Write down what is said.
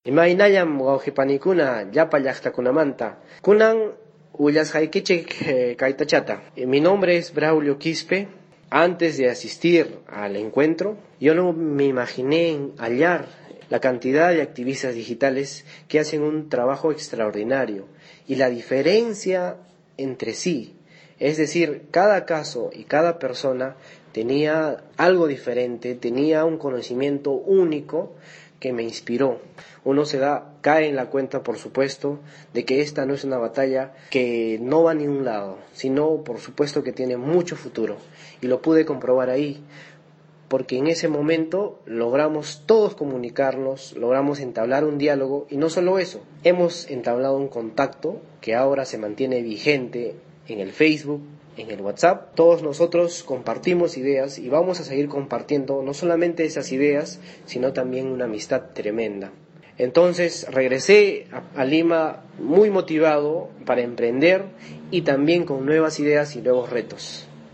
Imaynallam wawqipanikuna llapa llaqtakunamanta. Kunan willasqaykichik kaytachata. Mi nombre es Braulio Quispe. Antes de asistir al encuentro, yo no me imaginé hallar la cantidad de activistas digitales que hacen un trabajo extraordinario y la diferencia entre sí. Es decir, cada caso y cada persona tenía algo diferente, tenía un conocimiento único que me inspiró. Uno cae en la cuenta, por supuesto, de que esta no es una batalla que no va a ningún lado, sino, por supuesto, que tiene mucho futuro. Y lo pude comprobar ahí, porque en ese momento logramos todos comunicarnos, logramos entablar un diálogo, y no solo eso, hemos entablado un contacto que ahora se mantiene vigente en el Facebook, en el WhatsApp. Todos nosotros compartimos ideas y vamos a seguir compartiendo no solamente esas ideas, sino también una amistad tremenda. Entonces regresé a Lima muy motivado para emprender y también con nuevas ideas y nuevos retos.